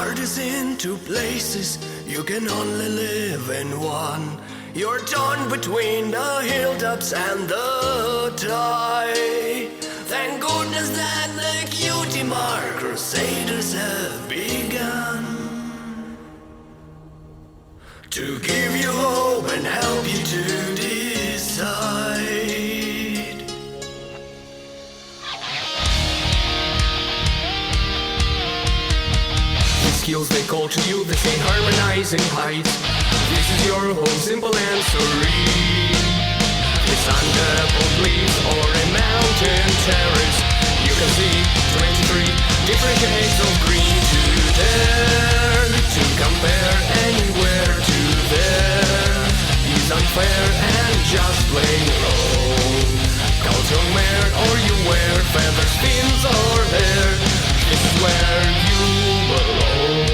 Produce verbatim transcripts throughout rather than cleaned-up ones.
heart is in two places, you can only live in one. You're torn between the hilltops and the tide. Thank goodness that the cutie mark crusaders have begun to give you hope and help you to decide. The skills they call to you, they say harmonizing heights. This is your whole simple answer. It's under oak leaves or a mountain terrace. You can see twenty-three different shades of green to there. To compare anywhere to there is unfair and just plain wrong. Culture wear or you wear feathers, fins or hair. This is where you belong.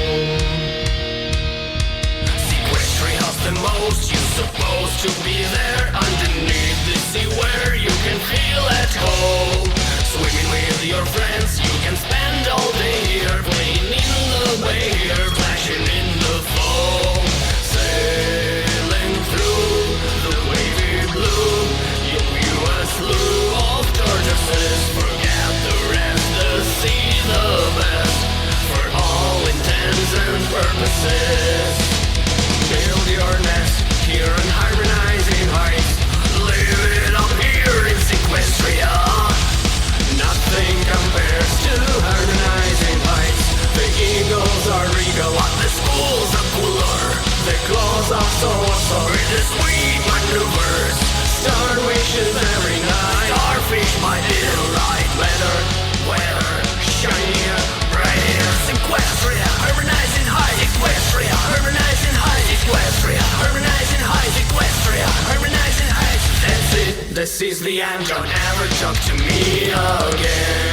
The most you're supposed to be there underneath the sea where you can feel at home. Swimming with your friends, you can spend all day here, playing in the bay here, flashing in the foam, sailing through the wavy blue. You view a slew of tortoises, forget the rest, the sea the best for all intents and purposes. Build your nest here in harmonizing heights. Live it up here in Sequestria. Nothing compares to harmonizing heights. The eagles are regal, but the schools are cooler. The claws are so sore, the sweet maneuvers. Star wishes every night. Starfish by daylight. Better, weather, shinier, brighter. Sequestria, harmonizing heights. Sequestria, harmonizing heights. Equestria, harmonizing heights. Equestria, harmonizing heights. That's it, this is the end. Don't ever talk to me again.